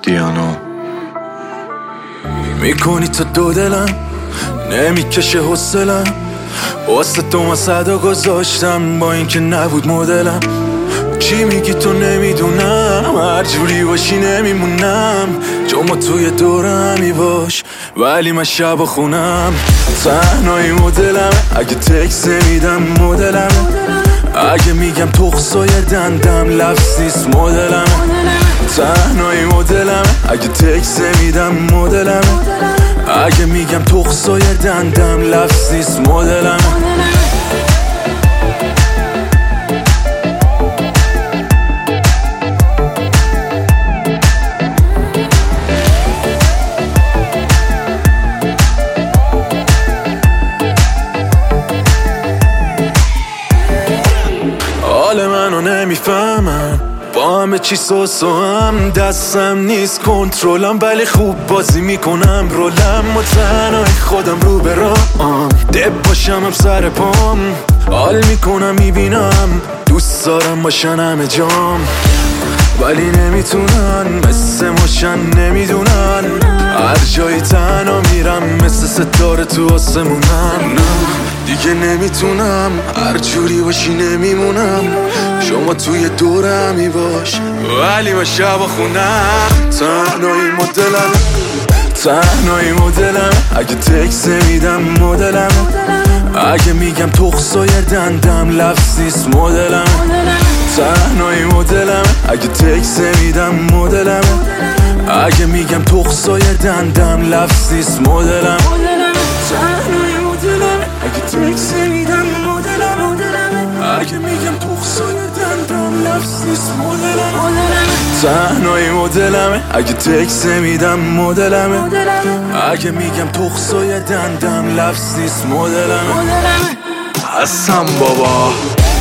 دیانو میکنی تا دو دلم نمیکشه حوصلم واسه تو من صدا گذاشتم با اینکه نبود مدلم چی میگی تو نمیدونم هر جوری باشی نمیمونم چون ما توی دورمی باش ولی من شب خونم تنهایی مدلم اگه تکس میدم مدلم اگه میگم تخصای دندم لفظیست مدلم تنهایی مدلم اگه تکس میدم مدلم اگه میگم تخصای دندم لفظیست مدلم حال منو نمیفهمن با همه چی سوسوام دستم نیست کنترلم ولی خوب بازی میکنم رولم و تنهای خودم رو به رام دب باشم هم سر پام حال میکنم میبینم دوست دارم باشن همه جام ولی نمیتونن مثل ماشن نمیدونن هر جایی تنها میرم مثل ستاره تو آسمونم دیگه نمیتونم هر جوری باشی نمیمونم شما توی دورمی باش ولی من شب خونم تنهایی مدلم اگه تکس میدم مدلم اگه میگم تخصای دندم لفظیست مدلم تنهایی مدلم اگه تکس میدم مدلم اگه میگم تخصای دندم لفظیست مدلم تنهایی مدلم اگه تکس میدم مدلم اگه میگم تخصای دندم لفظیست مدلم تنهایی مدلم اگه تکس میدم مدلم اگه میگم تخصای دندم لفظیست مدلم هستم بابا